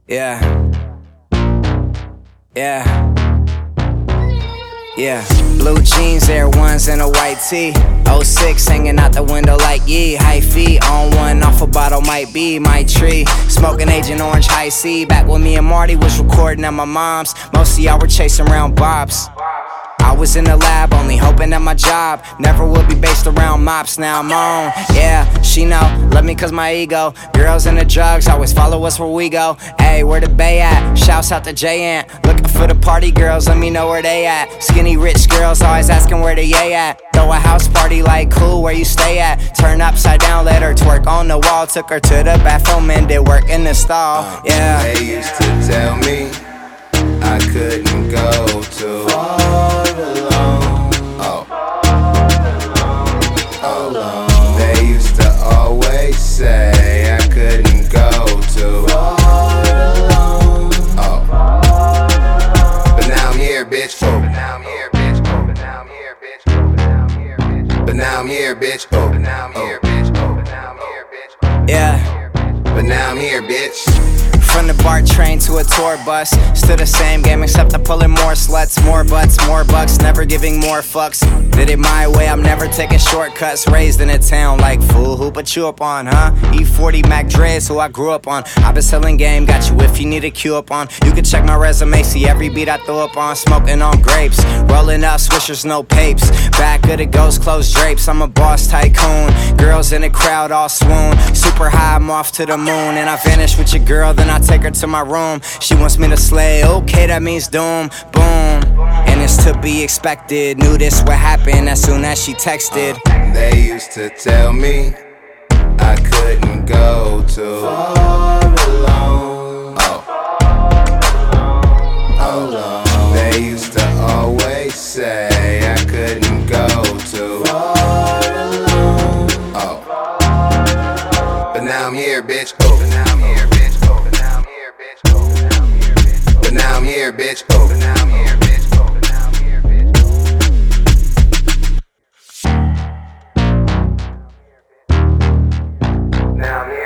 Yeah. Blue jeans, Air Ones, and a white tee. 06 hanging out the window like yee. High feet on one, off a bottle might be my tree. Smoking Agent Orange High C. Back when me and Marty was recording at my mom's. Most of y'all were chasing around bops. I was in the lab, only hoping that my job never would be based around mops. Now I'm on, yeah, she know, love me cause my ego. Girls and the drugs always follow us where we go. Ayy, where the bay at? Shouts out to J-Ant. Looking for the party girls, let me know where they at. Skinny rich girls always asking where the yay at. Throw a house party like cool, where you stay at? Turn upside down, let her twerk on the wall. Took her to the bathroom and did work in the stall, yeah. They used to tell me I couldn't go too far alone. They used to always say I couldn't go too far alone. But now I'm here, bitch. But now I'm here, bitch. But now I'm here, bitch. But now I'm here, bitch. But now I'm here, bitch. But now I'm here, bitch. Yeah. But now I'm here, bitch. From the BART train to a tour bus, still the same game except I'm pulling more sluts, more butts, more bucks, never giving more fucks. Did it my way, I'm never taking shortcuts. Raised in a town like fool, who put you up on, huh? E40 Mac Dre's who I grew up on. I've been selling game, got you if you need a cue up on. You can check my resume, see every beat I throw up on. Smoking on grapes, rolling up swishers, no papes. Back of the ghost closed drapes, I'm a boss tycoon. Girls in the crowd all swoon. Super high, I'm off to the moon. And I vanish with your girl, then I take her to my room. She wants me to slay, okay, that means doom, boom. And it's to be expected, knew this would happen as soon as she texted. They used to tell me I couldn't go too far alone. They used to always say I couldn't go too far alone. But now I'm here, bitch. But now I'm here, bitch. But now I'm here, bitch. But now I'm here, bitch. But now I'm here, bitch. But now I'm here, bitch. Now I'm here.